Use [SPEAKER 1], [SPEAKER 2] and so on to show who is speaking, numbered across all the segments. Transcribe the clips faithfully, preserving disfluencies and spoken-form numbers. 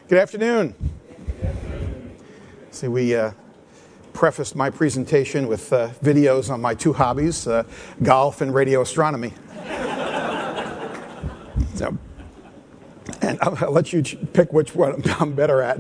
[SPEAKER 1] Good afternoon. See, we uh, prefaced my presentation with uh, videos on my two hobbies, uh, golf and radio astronomy. So, and I'll, I'll let you pick which one I'm better at.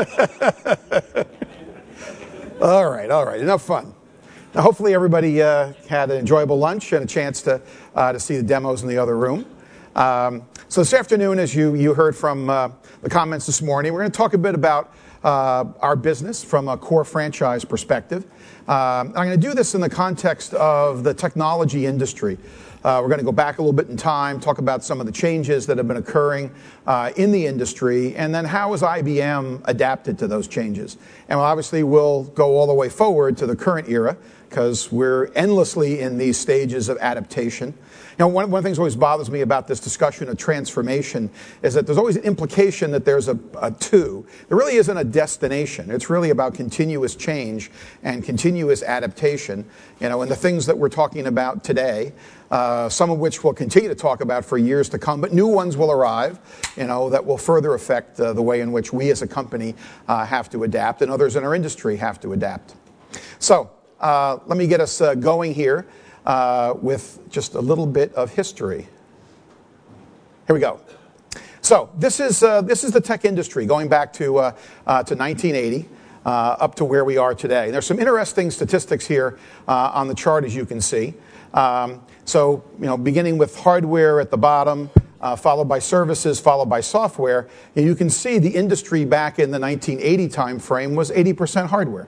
[SPEAKER 1] all right, all right, enough fun. Now, hopefully everybody uh, had an enjoyable lunch and a chance to uh, to see the demos in the other room. Um, so this afternoon, as you, you heard from uh, the comments this morning, we're going to talk a bit about uh, our business from a core franchise perspective. Um, I'm going to do this in the context of the technology industry. Uh, we're going to go back a little bit in time, talk about some of the changes that have been occurring uh, in the industry, and then how has I B M adapted to those changes. And obviously we'll go all the way forward to the current era, because we're endlessly in these stages of adaptation. You know, one, one of the things that always bothers me about this discussion of transformation is that there's always an implication that there's a, a to. There really isn't a destination. It's really about continuous change and continuous adaptation. You know, and the things that we're talking about today, uh, some of which we'll continue to talk about for years to come, but new ones will arrive, you know, that will further affect uh, the way in which we as a company uh, have to adapt, and others in our industry have to adapt. So, uh, let me get us uh, going here. Uh, with just a little bit of history. Here we go. So this is uh, this is the tech industry going back to uh, uh, to nineteen eighty uh, up to where we are today. And there's some interesting statistics here uh, on the chart, as you can see. Um, so you know, beginning with hardware at the bottom, uh, followed by services, followed by software, and you can see the industry back in the nineteen eighty time frame was eighty percent hardware.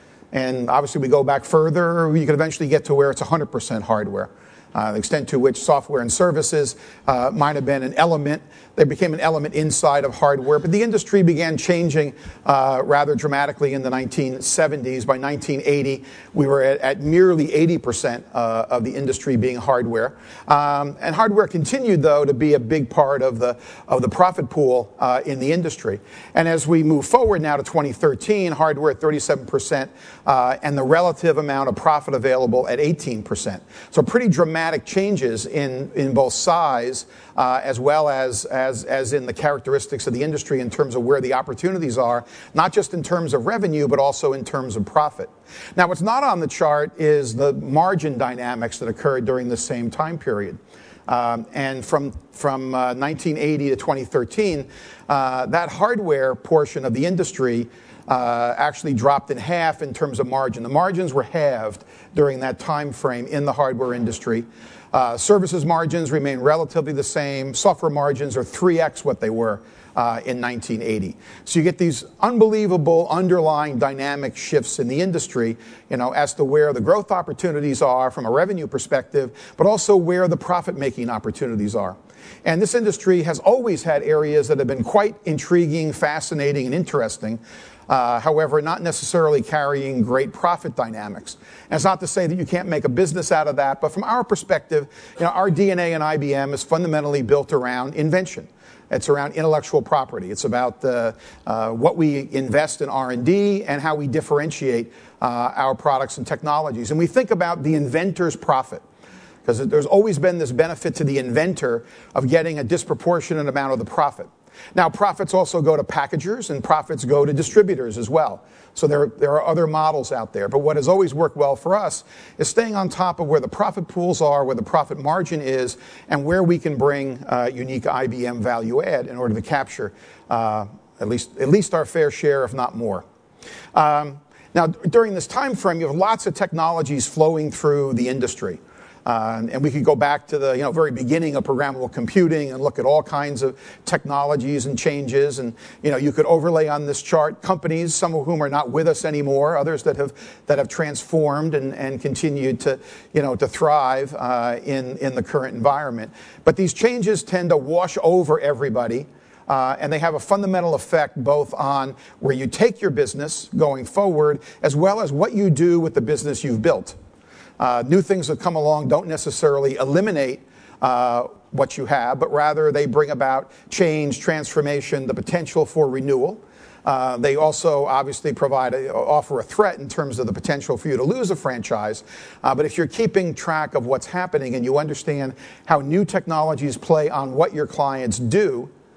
[SPEAKER 1] And obviously we go back further, you could eventually get to where it's one hundred percent hardware. Uh, the extent to which software and services uh, might have been an element. They became an element inside of hardware. But the industry began changing uh, rather dramatically in the nineteen seventies. By nineteen eighty, we were at, at nearly eighty percent uh, of the industry being hardware. Um, and hardware continued, though, to be a big part of the, of the profit pool uh, in the industry. And as we move forward now to twenty thirteen, hardware at thirty-seven percent uh, and the relative amount of profit available at eighteen percent. So pretty dramatic changes in, in both size uh, as well as, as, as in the characteristics of the industry in terms of where the opportunities are, not just in terms of revenue, but also in terms of profit. Now, what's not on the chart is the margin dynamics that occurred during the same time period. Um, and from, from uh, nineteen eighty to twenty thirteen, uh, that hardware portion of the industry Uh, actually dropped in half in terms of margin. The margins were halved during that time frame in the hardware industry. Uh, services margins remain relatively the same. Software margins are three x what they were uh, in nineteen eighty. So you get these unbelievable underlying dynamic shifts in the industry, you know, as to where the growth opportunities are from a revenue perspective, but also where the profit-making opportunities are. And this industry has always had areas that have been quite intriguing, fascinating, and interesting. Uh, however, not necessarily carrying great profit dynamics. And it's not to say that you can't make a business out of that, but from our perspective, you know, our D N A in I B M is fundamentally built around invention. It's around intellectual property. It's about the, uh, what we invest in R and D and how we differentiate uh, our products and technologies. And we think about the inventor's profit, because there's always been this benefit to the inventor of getting a disproportionate amount of the profit. Now, profits also go to packagers, and profits go to distributors as well. So there, there are other models out there. But what has always worked well for us is staying on top of where the profit pools are, where the profit margin is, and where we can bring uh, unique I B M value add in order to capture uh, at least, at least our fair share, if not more. Um, now, during this time frame, you have lots of technologies flowing through the industry. Uh, and we could go back to the you know very beginning of programmable computing and look at all kinds of technologies and changes. And you know you could overlay on this chart companies, some of whom are not with us anymore, others that have that have transformed and, and continued to you know to thrive uh, in in the current environment. But these changes tend to wash over everybody. Uh, and they have a fundamental effect both on where you take your business going forward, as well as what you do with the business you've built. Uh, new things that come along don't necessarily eliminate uh, what you have, but rather they bring about change, transformation, the potential for renewal. Uh, they also obviously provide a, offer a threat in terms of the potential for you to lose a franchise. Uh, but if you're keeping track of what's happening and you understand how new technologies play on what your clients do,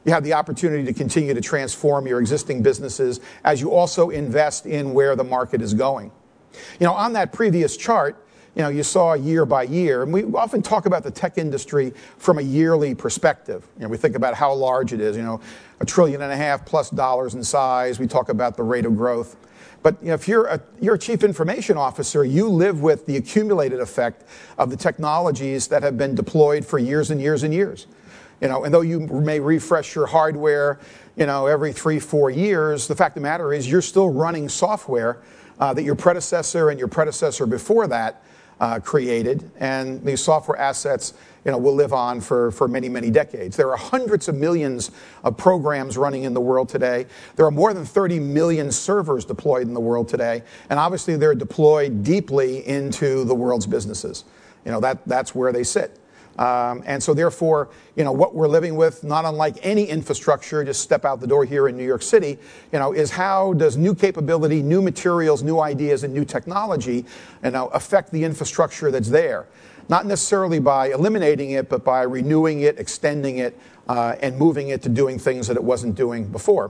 [SPEAKER 1] You have the opportunity to continue to transform your existing businesses as you also invest in where the market is going. You know, on that previous chart, you know, you saw year by year, and we often talk about the tech industry from a yearly perspective. You know, we think about how large it is, you know, a trillion and a half plus dollars in size. We talk about the rate of growth. But you know, if you're a, you're a chief information officer, you live with the accumulated effect of the technologies that have been deployed for years and years and years. You know, and though you may refresh your hardware, you know, every three, four years, the fact of the matter is you're still running software uh, that your predecessor and your predecessor before that Uh, created, and these software assets, you know, will live on for, for many, many decades. There are hundreds of millions of programs running in the world today. There are more than thirty million servers deployed in the world today, and obviously they're deployed deeply into the world's businesses. You know, that, that's where they sit. Um, and so therefore, you know, what we're living with, not unlike any infrastructure, just step out the door here in New York City, you know, is how does new capability, new materials, new ideas, and new technology, you know, affect the infrastructure that's there? Not necessarily by eliminating it, but by renewing it, extending it, uh, and moving it to doing things that it wasn't doing before.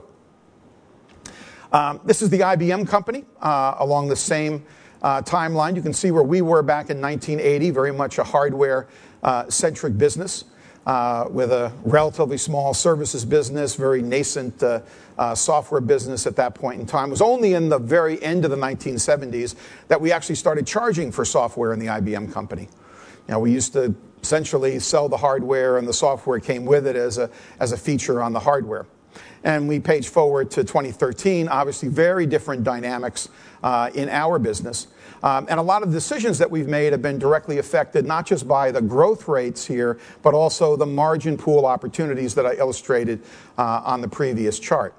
[SPEAKER 1] Um, this is the I B M company uh, along the same uh, timeline. You can see where we were back in nineteen eighty, very much a hardware Uh, centric business uh, with a relatively small services business, very nascent uh, uh, software business at that point in time. It was only in the very end of the nineteen seventies that we actually started charging for software in the I B M company. You know, we used to essentially sell the hardware and the software came with it as a, as a feature on the hardware. And we page forward to twenty thirteen, obviously very different dynamics uh, in our business. Um, and a lot of decisions that we've made have been directly affected not just by the growth rates here, but also the margin pool opportunities that I illustrated uh, on the previous chart.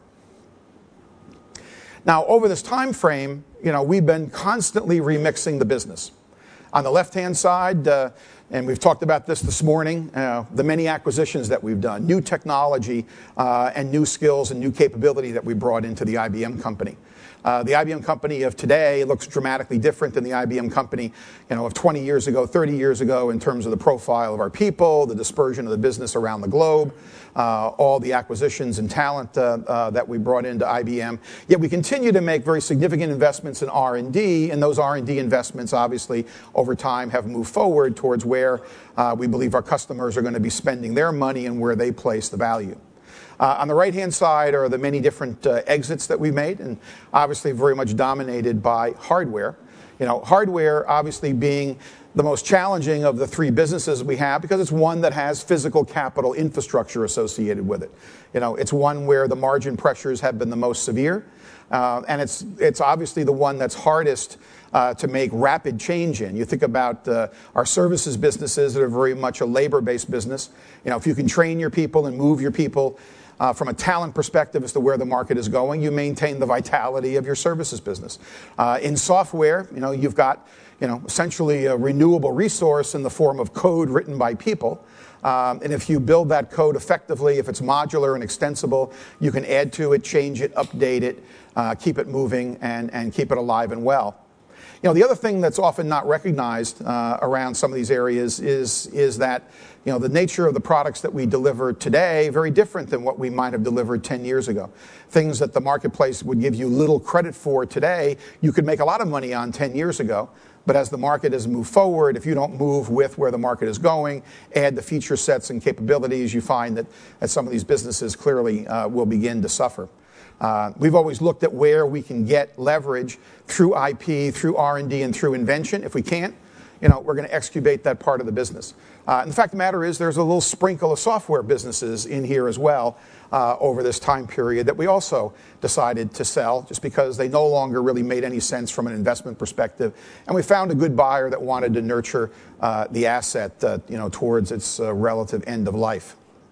[SPEAKER 1] Now, over this time frame, you know, we've been constantly remixing the business. On the left-hand side, uh, and we've talked about this this morning, uh, the many acquisitions that we've done, new technology uh, and new skills and new capability that we brought into the I B M company. Uh, the I B M company of today looks dramatically different than the I B M company, you know, of twenty years ago, thirty years ago, in terms of the profile of our people, the dispersion of the business around the globe, uh, all the acquisitions and talent uh, uh, that we brought into I B M. Yet we continue to make very significant investments in R and D, and those R and D investments, obviously, over time have moved forward towards where uh, we believe our customers are going to be spending their money and where they place the value. Uh, on the right-hand side are the many different uh, exits that we've made, and obviously very much dominated by hardware. You know, hardware obviously being the most challenging of the three businesses we have because it's one that has physical capital infrastructure associated with it. You know, it's one where the margin pressures have been the most severe, uh, and it's it's obviously the one that's hardest uh, to make rapid change in. You think about uh, our services businesses that are very much a labor-based business. You know, if you can train your people and move your people Uh, from a talent perspective as to where the market is going, you maintain the vitality of your services business. Uh, in software, you know, you've got, you know, essentially a renewable resource in the form of code written by people. Um, and if you build that code effectively, if it's modular and extensible, you can add to it, change it, update it, uh, keep it moving, and, and keep it alive and well. You know, the other thing that's often not recognized uh, around some of these areas is, is that, you know, the nature of the products that we deliver today, very different than what we might have delivered ten years ago. Things that the marketplace would give you little credit for today, you could make a lot of money on ten years ago. But as the market has moved forward, if you don't move with where the market is going, add the feature sets and capabilities, you find that, that some of these businesses clearly uh, will begin to suffer. Uh, we've always looked at where we can get leverage through I P, through R and D, and through invention. If we can't, you know, we're going to excubate that part of the business. Uh, and the fact of the matter is there's a little sprinkle of software businesses in here as well uh, over this time period that we also decided to sell just because they no longer really made any sense from an investment perspective. And we found a good buyer that wanted to nurture uh, the asset uh, you know, towards its uh, relative end of life.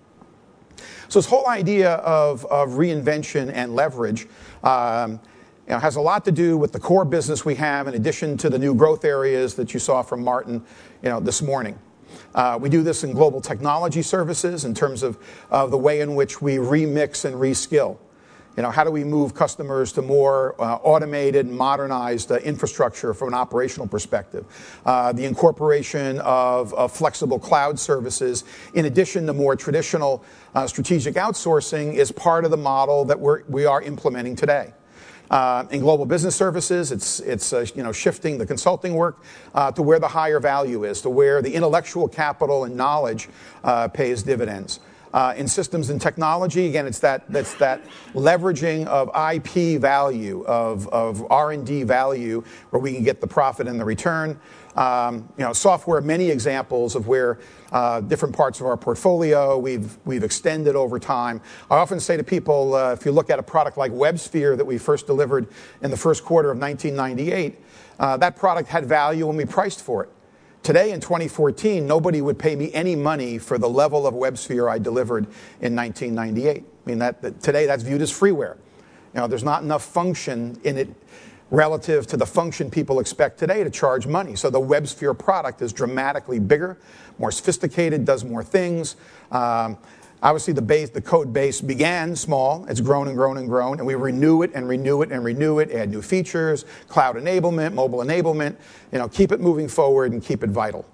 [SPEAKER 1] So this whole idea of, of reinvention and leverage um, you know, has a lot to do with the core business we have in addition to the new growth areas that you saw from Martin you know, this morning. Uh, we do this in global technology services in terms of, of the way in which we remix and reskill. You know, how do we move customers to more uh, automated, modernized uh, infrastructure from an operational perspective? Uh, the incorporation of, of flexible cloud services, in addition to more traditional uh, strategic outsourcing, is part of the model that we're, we are implementing today. Uh, in global business services, it's, it's uh, you know, shifting the consulting work uh, to where the higher value is, to where the intellectual capital and knowledge uh, pays dividends. Uh, in systems and technology, again, it's that that's that leveraging of I P value, of, of R and D value, where we can get the profit and the return. Um, you know, software, many examples of where uh, different parts of our portfolio we've we've extended over time. I often say to people, uh, if you look at a product like WebSphere that we first delivered in the first quarter of nineteen ninety-eight, uh, that product had value when we priced for it. Today, in twenty fourteen, nobody would pay me any money for the level of WebSphere I delivered in nineteen ninety-eight. I mean, that, that today that's viewed as freeware. You know, there's not enough function in it relative to the function people expect today to charge money. So the WebSphere product is dramatically bigger, more sophisticated, does more things. Um, Obviously, the base, the code base began small. It's grown and grown and grown, and we renew it and renew it and renew it, add new features, cloud enablement, mobile enablement, you know, keep it moving forward and keep it vital.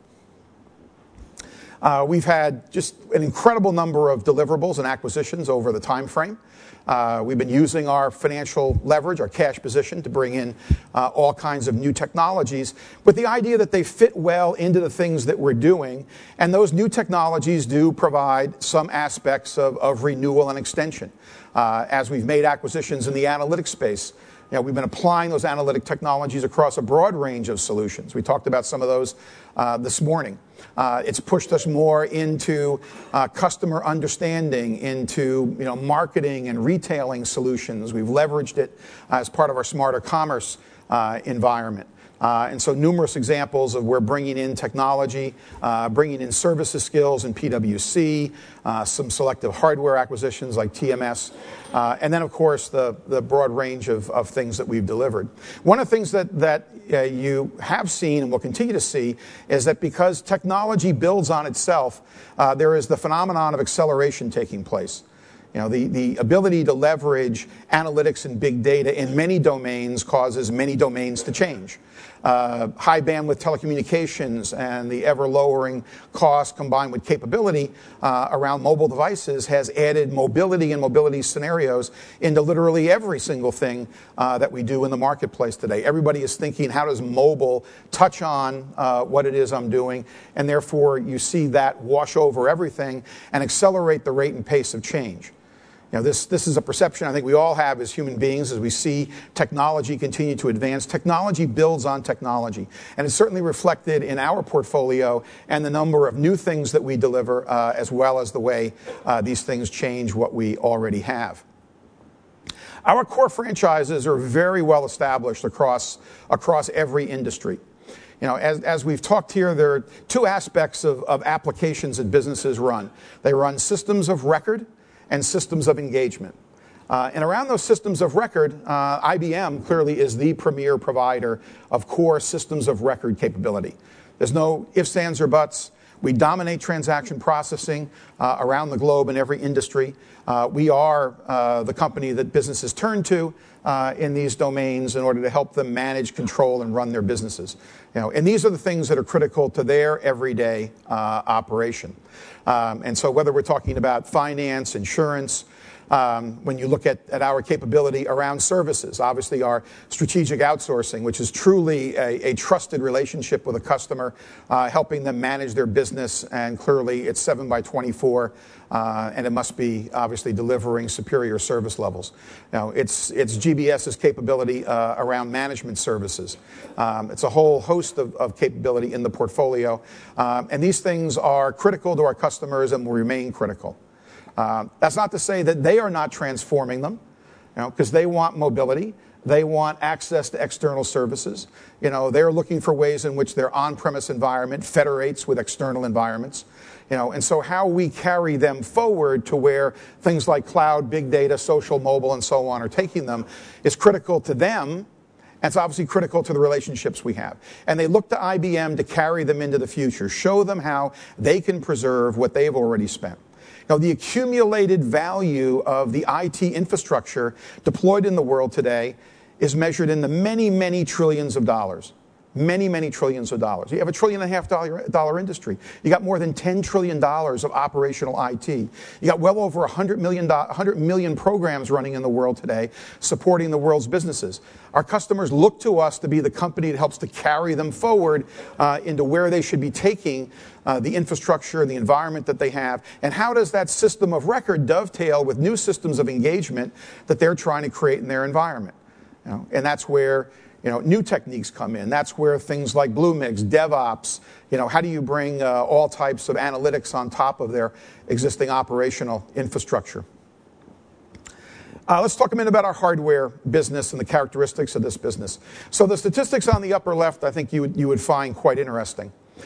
[SPEAKER 1] Uh, we've had just an incredible number of deliverables and acquisitions over the time frame. Uh, we've been using our financial leverage, our cash position, to bring in uh, all kinds of new technologies with the idea that they fit well into the things that we're doing. And those new technologies do provide some aspects of, of renewal and extension. Uh, as we've made acquisitions in the analytics space, you know, we've been applying those analytic technologies across a broad range of solutions. We talked about some of those uh, this morning. Uh, it's pushed us more into uh, customer understanding, into you know marketing and retailing solutions. We've leveraged it uh, as part of our smarter commerce uh, environment. Uh, and so numerous examples of where bringing in technology, uh, bringing in services skills in P W C, uh, some selective hardware acquisitions like T M S, uh, and then, of course, the, the broad range of, of things that we've delivered. One of the things that, that uh, you have seen and will continue to see is that because technology builds on itself, uh, there is the phenomenon of acceleration taking place. You know, the, the ability to leverage analytics and big data in many domains causes many domains to change. Uh, high bandwidth telecommunications and the ever lowering cost combined with capability uh, around mobile devices has added mobility and mobility scenarios into literally every single thing uh, that we do in the marketplace today. Everybody is thinking, how does mobile touch on uh, what it is I'm doing? And therefore, you see that wash over everything and accelerate the rate and pace of change. You know, this, this is a perception I think we all have as human beings as we see technology continue to advance. Technology builds on technology, and it's certainly reflected in our portfolio and the number of new things that we deliver, uh, as well as the way uh, these things change what we already have. Our core franchises are very well established across, across every industry. You know, as, as we've talked here, there are two aspects of, of applications that businesses run. They run systems of record and systems of engagement. Uh, and around those systems of record, uh, I B M clearly is the premier provider of core systems of record capability. There's no ifs, ands, or buts. We dominate transaction processing uh, around the globe in every industry. Uh, we are uh, the company that businesses turn to uh, in these domains in order to help them manage, control, and run their businesses. You know, and these are the things that are critical to their everyday uh, operation. Um, and so whether we're talking about finance, insurance, Um, when you look at, at our capability around services, obviously our strategic outsourcing, which is truly a, a trusted relationship with a customer, uh, helping them manage their business, and clearly it's seven by twenty-four, uh, and it must be obviously delivering superior service levels. Now, it's, it's GBS's capability uh, around management services. Um, it's a whole host of, of capability in the portfolio, um, and these things are critical to our customers and will remain critical. Uh, that's not to say that they are not transforming them, you know, because they want mobility. They want access to external services. You know, they're looking for ways in which their on-premise environment federates with external environments. You know, and so how we carry them forward to where things like cloud, big data, social, mobile, and so on are taking them is critical to them. And it's obviously critical to the relationships we have. And they look to I B M to carry them into the future, show them how they can preserve what they've already spent. You know, the accumulated value of the I T infrastructure deployed in the world today is measured in the many, many trillions of dollars. Many, many trillions of dollars. You have a trillion and a half dollar, dollar industry. You got more than ten trillion dollars of operational I T. You got well over one hundred million, one hundred million programs running in the world today supporting the world's businesses. Our customers look to us to be the company that helps to carry them forward uh, into where they should be taking uh, the infrastructure, the environment that they have, and how does that system of record dovetail with new systems of engagement that they're trying to create in their environment. You know, and that's where You know, new techniques come in. That's where things like Bluemix, DevOps, you know, how do you bring uh, all types of analytics on top of their existing operational infrastructure? Uh, let's talk a minute about our hardware business and the characteristics of this business. So the statistics on the upper left, I think you would, you would find quite interesting.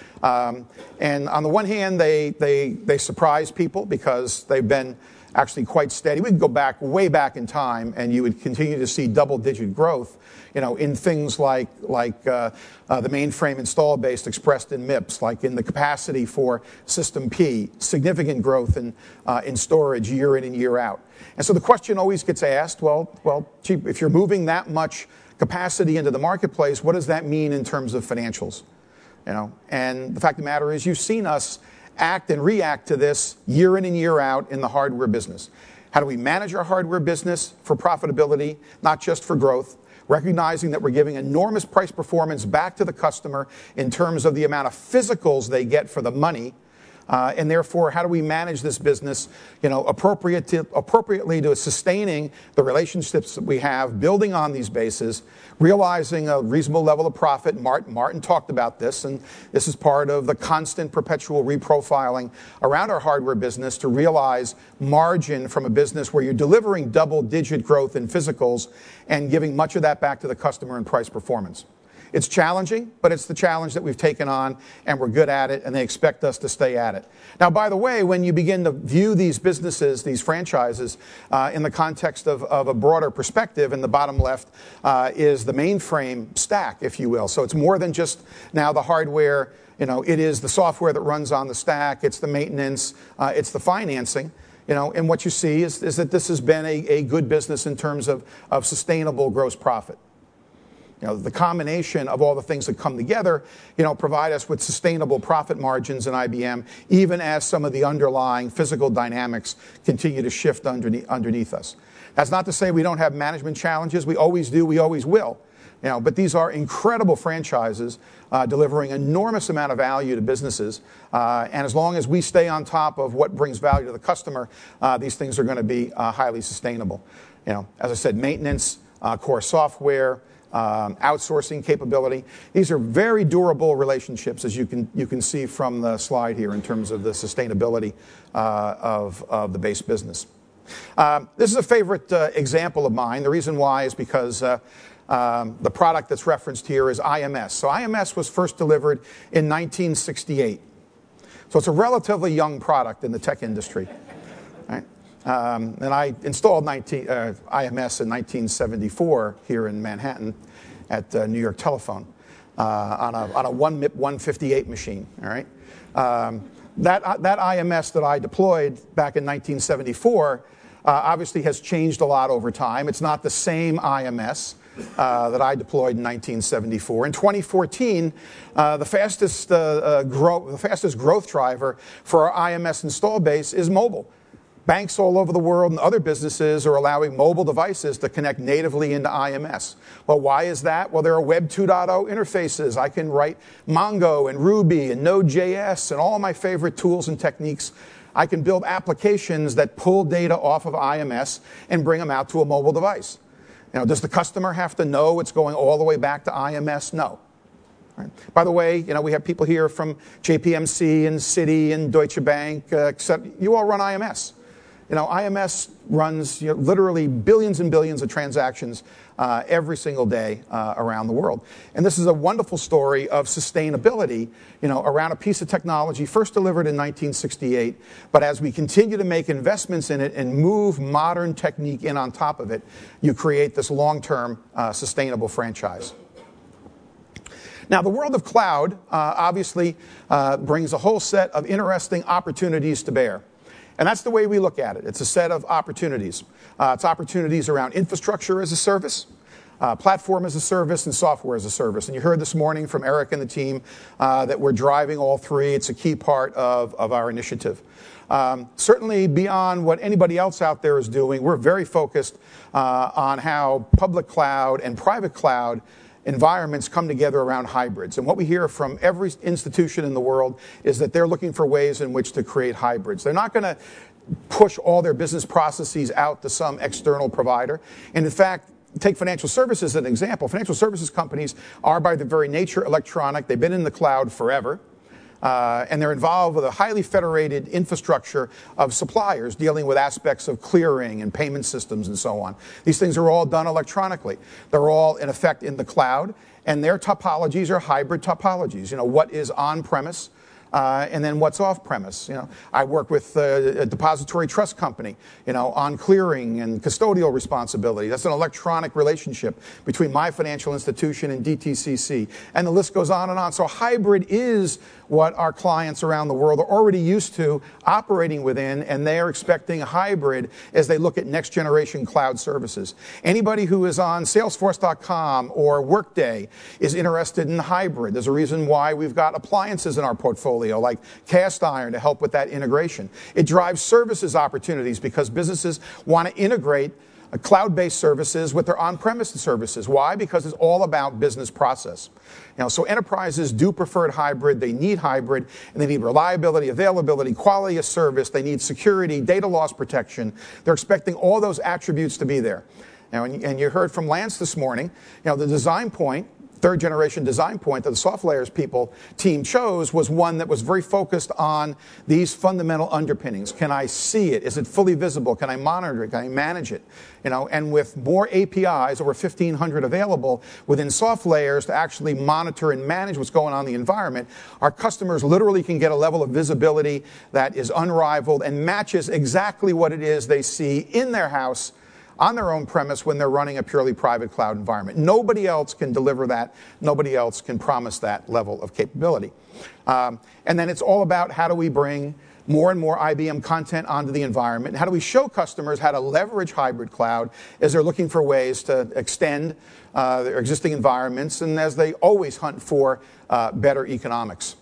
[SPEAKER 1] Um, and on the one hand, they, they, they surprise people because they've been actually quite steady. We could go back, way back in time, and you would continue to see double-digit growth, you know, in things like like uh, uh, the mainframe install base expressed in M I P S, like in the capacity for System P, significant growth in uh, in storage year in and year out. And so the question always gets asked, well, well, gee, if you're moving that much capacity into the marketplace, what does that mean in terms of financials? You know, and the fact of the matter is, you've seen us act and react to this year in and year out in the hardware business. How do we manage our hardware business for profitability, not just for growth, recognizing that we're giving enormous price performance back to the customer in terms of the amount of physicals they get for the money, uh, and therefore, how do we manage this business, you know, appropriate to, appropriately to sustaining the relationships that we have, building on these bases, realizing a reasonable level of profit. Martin, Martin talked about this, and this is part of the constant perpetual reprofiling around our hardware business to realize margin from a business where you're delivering double-digit growth in physicals and giving much of that back to the customer in price performance. It's challenging, but it's the challenge that we've taken on, and we're good at it, and they expect us to stay at it. Now, by the way, when you begin to view these businesses, these franchises, uh, in the context of, of a broader perspective, in the bottom left uh, is the mainframe stack, if you will. So it's more than just now the hardware. You know, it is the software that runs on the stack. It's the maintenance. Uh, it's the financing. You know, and what you see is, is that this has been a, a good business in terms of, of sustainable gross profit. You know, the combination of all the things that come together, you know, provide us with sustainable profit margins in I B M, even as some of the underlying physical dynamics continue to shift underneath, underneath us. That's not to say we don't have management challenges. We always do. We always will. You know, but these are incredible franchises uh, delivering enormous amount of value to businesses. Uh, and as long as we stay on top of what brings value to the customer, uh, these things are going to be uh, highly sustainable. You know, as I said, maintenance, uh, core software, Um, outsourcing capability. These are very durable relationships, as you can you can see from the slide here in terms of the sustainability uh, of, of the base business. Um, this is a favorite uh, example of mine. The reason why is because uh, um, the product that's referenced here is I M S. So I M S was first delivered in nineteen sixty-eight. So it's a relatively young product in the tech industry. Right? Um, and I installed nineteen, uh, I M S in nineteen seventy-four here in Manhattan at uh, New York Telephone uh, on a, on a one M I P one fifty-eight machine. All right, um, that uh, that I M S that I deployed back in nineteen seventy-four uh, obviously has changed a lot over time. It's not the same I M S uh, that I deployed in nineteen seventy-four. In twenty fourteen, uh, the fastest uh, uh, grow the fastest growth driver for our I M S install base is mobile. Banks all over the world and other businesses are allowing mobile devices to connect natively into I M S. Well, why is that? Well, there are Web two point oh interfaces. I can write Mongo and Ruby and Node dot J S and all my favorite tools and techniques. I can build applications that pull data off of I M S and bring them out to a mobile device. You know, does the customer have to know it's going all the way back to I M S? No. Right. By the way, you know, we have people here from J P M C and Citi and Deutsche Bank, uh, except you all run I M S. You know, I M S runs you know, literally billions and billions of transactions uh, every single day uh, around the world. And this is a wonderful story of sustainability, you know, around a piece of technology first delivered in nineteen sixty-eight. But as we continue to make investments in it and move modern technique in on top of it, you create this long-term uh, sustainable franchise. Now, the world of cloud uh, obviously uh, brings a whole set of interesting opportunities to bear. And that's the way we look at it. It's a set of opportunities. Uh, it's opportunities around infrastructure as a service, Uh, platform as a service, and software as a service. And you heard this morning from Eric and the team uh, that we're driving all three. It's a key part of, of our initiative. Um, certainly beyond what anybody else out there is doing, we're very focused uh, on how public cloud and private cloud environments come together around hybrids. And what we hear from every institution in the world is that they're looking for ways in which to create hybrids. They're not going to push all their business processes out to some external provider. And in fact, take financial services as an example. Financial services companies are by their very nature electronic. They've been in the cloud forever. Uh, and they're involved with a highly federated infrastructure of suppliers dealing with aspects of clearing and payment systems and so on. These things are all done electronically. They're all, in effect, in the cloud. And their topologies are hybrid topologies. You know, what is on-premise? Uh, and then what's off-premise? You know, I work with uh, a depository trust company, you know, on clearing and custodial responsibility. That's an electronic relationship between my financial institution and D T C C, and the list goes on and on. So hybrid is what our clients around the world are already used to operating within, and they are expecting a hybrid as they look at next-generation cloud services. Anybody who is on Salesforce dot com or Workday is interested in hybrid. There's a reason why we've got appliances in our portfolio, like cast iron, to help with that integration. It drives services opportunities because businesses want to integrate cloud-based services with their on-premise services. Why? Because it's all about business process. You know, so enterprises do prefer hybrid. They need hybrid, and they need reliability, availability, quality of service. They need security, data loss protection. They're expecting all those attributes to be there. Now, and, and you heard from Lance this morning, you know, the design point, third generation design point that the SoftLayers people team chose was one that was very focused on these fundamental underpinnings. Can I see it? Is it fully visible? Can I monitor it? Can I manage it? You know, and with more A P Is, over fifteen hundred available within SoftLayers to actually monitor and manage what's going on in the environment, our customers literally can get a level of visibility that is unrivaled and matches exactly what it is they see in their house on their own premise when they're running a purely private cloud environment. Nobody else can deliver that. Nobody else can promise that level of capability. Um, and then it's all about how do we bring more and more I B M content onto the environment, and how do we show customers how to leverage hybrid cloud as they're looking for ways to extend uh, their existing environments and as they always hunt for uh, better economics.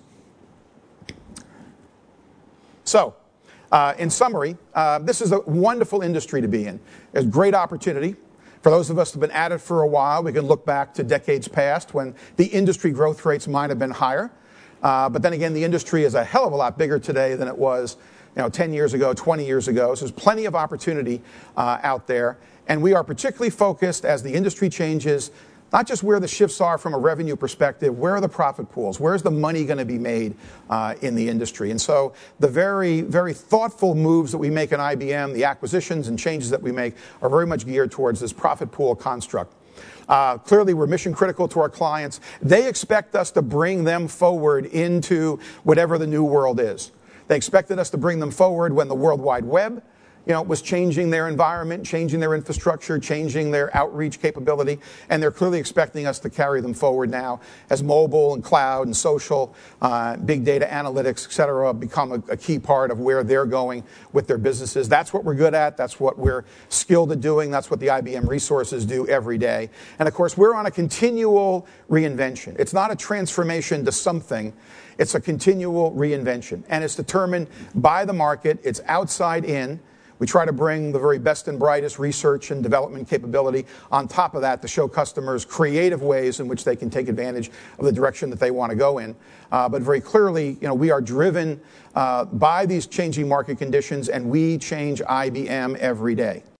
[SPEAKER 1] So, Uh, in summary, uh, this is a wonderful industry to be in. There's great opportunity. For those of us who have been at it for a while, we can look back to decades past when the industry growth rates might have been higher. Uh, but then again, the industry is a hell of a lot bigger today than it was, you know, ten years ago, twenty years ago. So there's plenty of opportunity uh, out there. And we are particularly focused as the industry changes, not just where the shifts are from a revenue perspective, where are the profit pools? Where's the money going to be made uh, in the industry? And so the very, very thoughtful moves that we make in I B M, the acquisitions and changes that we make, are very much geared towards this profit pool construct. Uh, clearly, we're mission critical to our clients. They expect us to bring them forward into whatever the new world is. They expected us to bring them forward when the World Wide Web, you know, was changing their environment, changing their infrastructure, changing their outreach capability, and they're clearly expecting us to carry them forward now as mobile and cloud and social, uh, big data analytics, et cetera, become a, a key part of where they're going with their businesses. That's what we're good at. That's what we're skilled at doing. That's what the I B M resources do every day. And of course, we're on a continual reinvention. It's not a transformation to something. It's a continual reinvention, and it's determined by the market. It's outside in. We try to bring the very best and brightest research and development capability on top of that to show customers creative ways in which they can take advantage of the direction that they want to go in. Uh, but very clearly, you know, we are driven uh, by these changing market conditions, and we change I B M every day.